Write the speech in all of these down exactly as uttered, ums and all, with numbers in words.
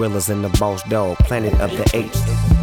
gorillas and the boss dog, planet of the apes.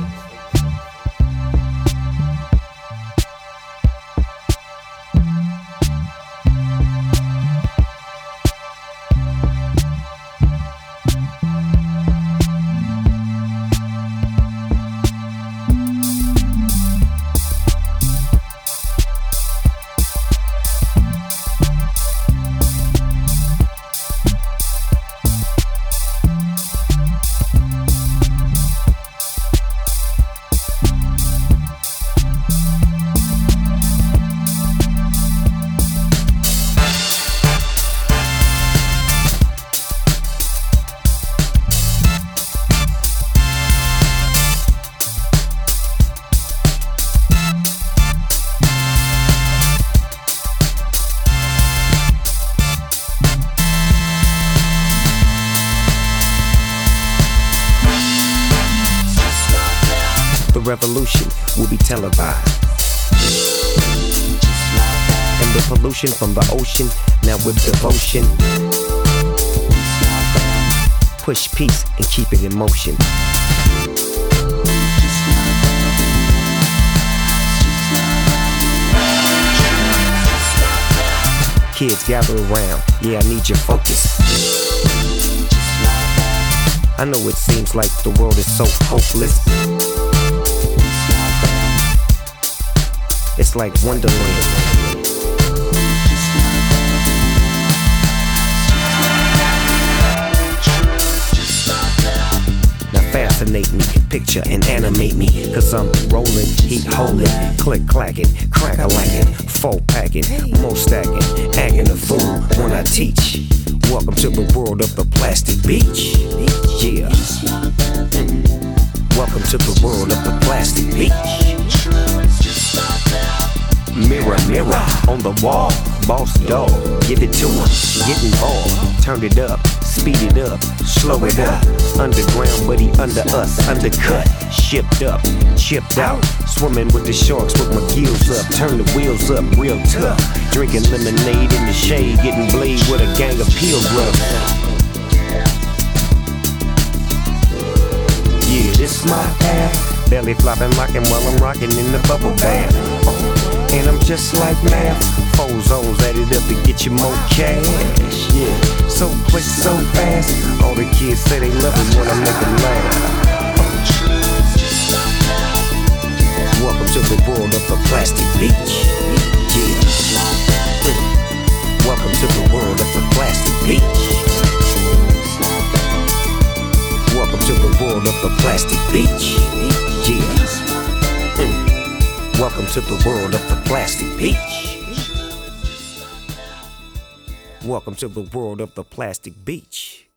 The revolution will be televised, and the pollution from the ocean, now with devotion, push peace and keep it in motion. Kids gather around, yeah, I need your focus. I know it seems like the world is so hopeless. It's like Wonderland. Now fascinate me, picture and animate me, cause I'm rolling, heat holding, click clacking, crack a lacking, four packing, more stacking, acting a fool when I teach. Welcome to the world of the plastic beach. Yeah. Mm. Welcome to the world of the plastic beach. Mirror, mirror on the wall, boss dog, give it to him, get involved, turn it up, speed it up, slow it up, underground but he under us, undercut, shipped up, chipped out, swimming with the sharks with my gills up, turn the wheels up real tough, drinking lemonade in the shade, getting blade with a gang of pilgrims. Yeah, this my path, belly flopping, rocking while I'm rocking in the bubble bath. And I'm just like math, four zones added up to get you more cash. Yeah, so quick, so fast. All the kids say they love it when I make them laugh. Welcome to the world of the plastic beach. Yeah. Welcome to the world of the plastic beach. Welcome to the world of the plastic beach. Yeah. Welcome to the world of the plastic beach. Welcome to the world of the plastic beach.